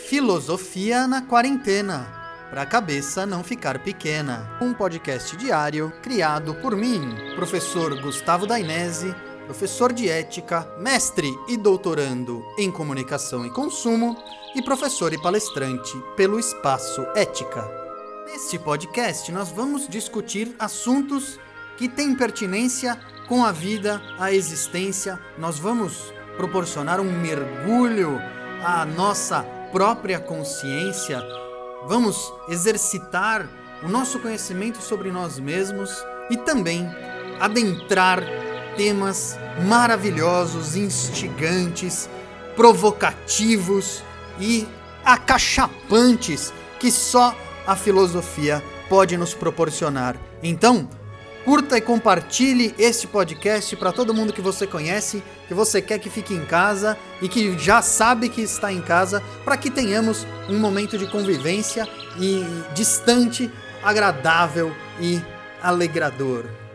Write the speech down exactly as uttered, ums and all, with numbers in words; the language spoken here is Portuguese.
Filosofia na Quarentena, para a cabeça não ficar pequena. Um podcast diário criado por mim, professor Gustavo Dainese, professor de ética, mestre e doutorando em comunicação e consumo e professor e palestrante pelo Espaço Ética. Neste podcast nós vamos discutir assuntos que têm pertinência com a vida, a existência. Nós vamos proporcionar um mergulho à nossa própria consciência. Vamos exercitar o nosso conhecimento sobre nós mesmos e também adentrar temas maravilhosos, instigantes, provocativos e acachapantes que só a filosofia pode nos proporcionar. Então, curta e compartilhe este podcast para todo mundo que você conhece, que você quer que fique em casa e que já sabe que está em casa, para que tenhamos um momento de convivência e distante, agradável e alegrador.